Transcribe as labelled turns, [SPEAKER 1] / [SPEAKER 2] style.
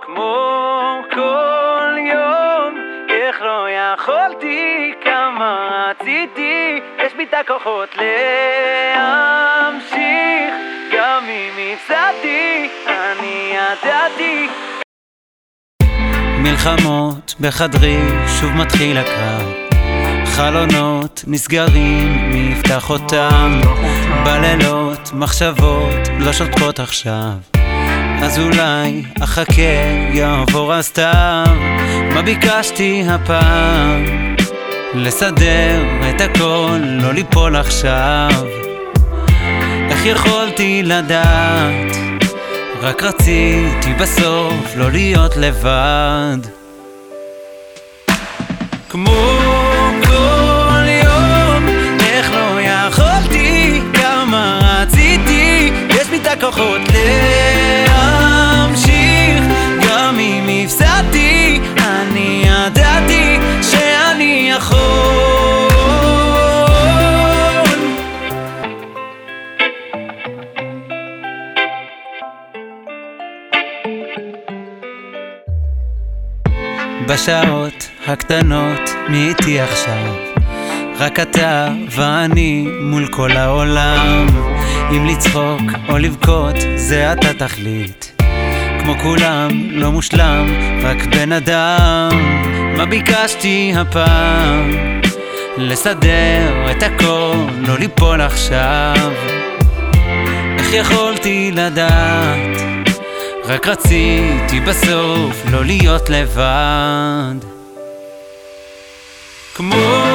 [SPEAKER 1] כמו כל יום, איך לא יכולתי, כמה רציתי, יש בי את הכוחות להמשיך, גם אם הפסדתי, אני ידעתי.
[SPEAKER 2] מלחמות בחדרי, שוב מתחיל הקרב, חלונות נסגרים, מי יפתח אותם? בלילות מחשבות לא שותקות עכשיו, אז אולי אחכה, יעבור הסתיו. מה ביקשתי הפעם? לסדר את הכל, לא ליפול עכשיו. איך יכולתי לדעת? רק רציתי בסוף לא להיות לבד. כמו כל יום, איך לא יכולתי, כמה רציתי, יש בי את הכוחות להמשיך, גם אם הפסדתי, אני ידעתי שאני יכול. בשעות הקטנות מי איתי עכשיו? רק אתה ואני מול כל העולם. אם לצחוק או לבכות זה אתה תחליט, כמו כולם לא מושלם, רק בן אדם. מה ביקשתי הפעם? לסדר את הכל, לא ליפול עכשיו. איך יכולתי לדעת? רק רציתי בסוף לא להיות לבד. כמו